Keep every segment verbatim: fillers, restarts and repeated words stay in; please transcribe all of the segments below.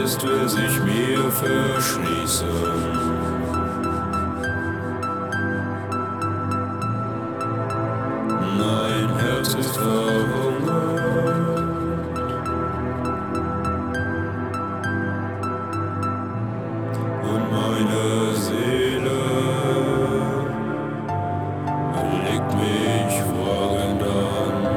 ist, will sich mir verschließen. Mein Herz ist verhungert und meine Seele legt mich fragend an.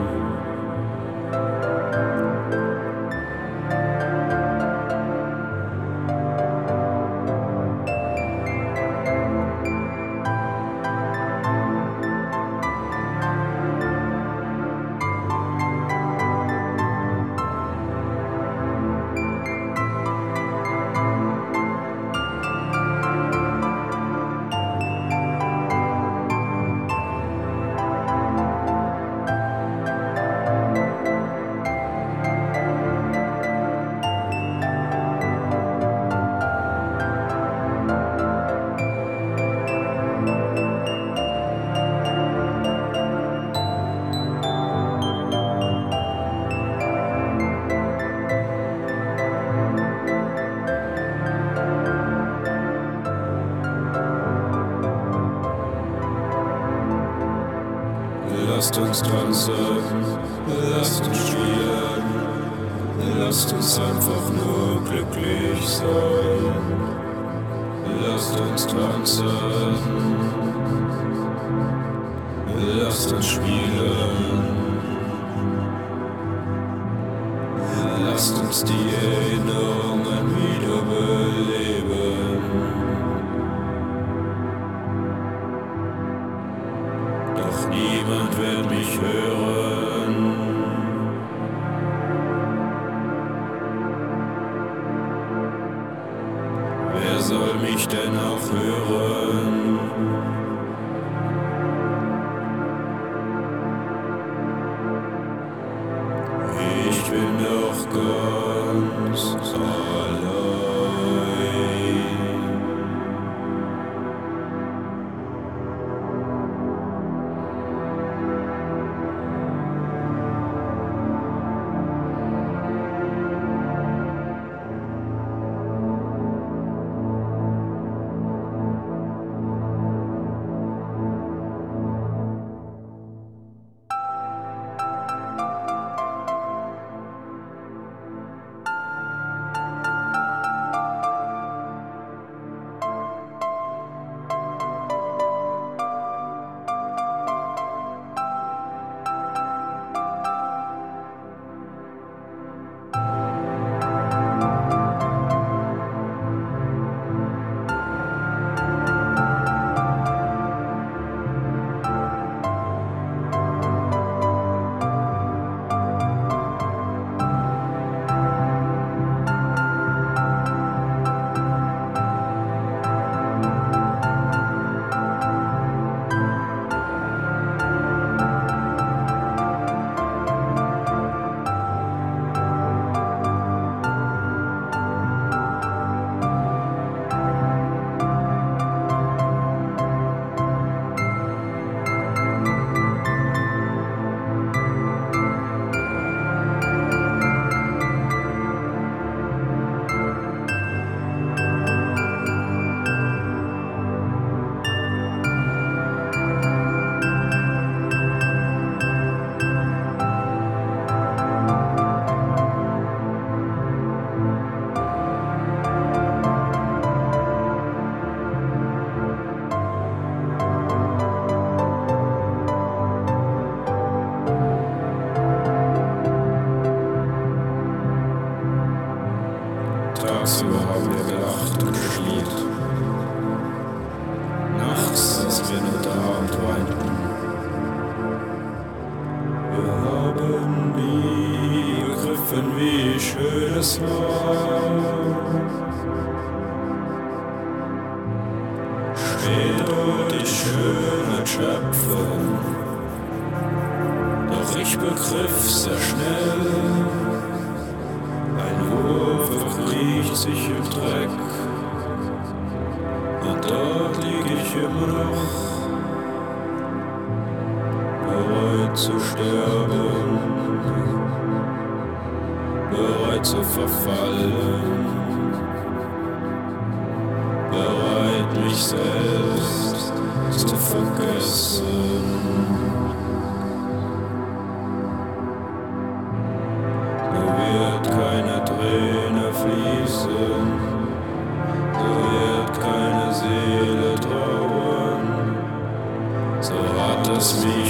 Lasst uns tanzen, lasst uns spielen, lasst uns einfach nur glücklich sein. Lasst uns tanzen, lasst uns spielen, lasst uns die Erinnerungen wiederbeleben. Doch niemand wird mich hören. Wer soll mich denn auch hören? Ich bin doch ganz allein. Tagsüber haben wir gelacht und gespielt. Nachts, als wir nur da und weinten. Wir haben nie begriffen, wie schön es war. Später die Schönheit schöpfen. Doch ich begriff sehr schnell, ein Wurf verkriecht sich im Dreck, und dort lieg ich immer noch, bereit zu sterben, bereit zu verfallen, bereit mich selbst zu vergessen. Nur wird keine Träne fließen, so wird keine Seele trauern, so hat es mir